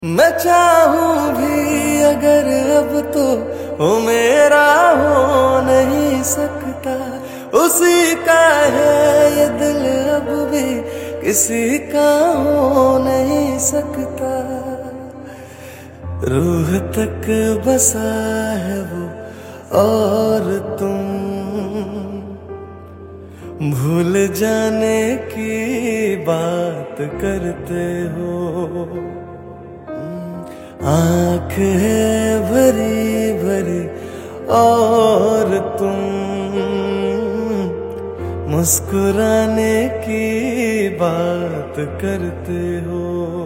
मैं चाहूं भी अगर अब तो वो मेरा हो नहीं सकता। उसी का है ये दिल अब भी किसी का हो नहीं सकता। रूह तक बसा है वो और तुम भूल जाने की बात करते हो। आँख है भरी भरी और तुम मुस्कुराने की बात करते हो।